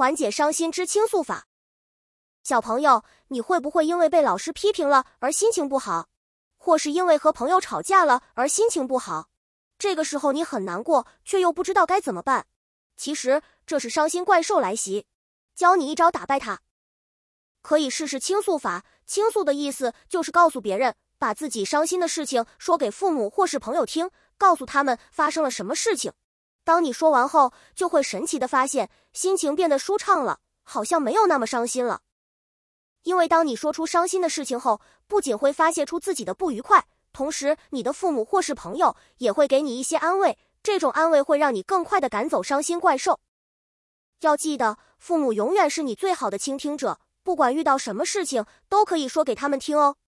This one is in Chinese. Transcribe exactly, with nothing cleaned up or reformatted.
缓解伤心之倾诉法。小朋友，你会不会因为被老师批评了而心情不好？或是因为和朋友吵架了而心情不好？这个时候你很难过，却又不知道该怎么办。其实这是伤心怪兽来袭，教你一招打败它。可以试试倾诉法。倾诉的意思就是告诉别人，把自己伤心的事情说给父母或是朋友听，告诉他们发生了什么事情。当你说完后，就会神奇地发现心情变得舒畅了，好像没有那么伤心了。因为当你说出伤心的事情后，不仅会发泄出自己的不愉快，同时你的父母或是朋友也会给你一些安慰，这种安慰会让你更快地赶走伤心怪兽。要记得，父母永远是你最好的倾听者，不管遇到什么事情，都可以说给他们听哦。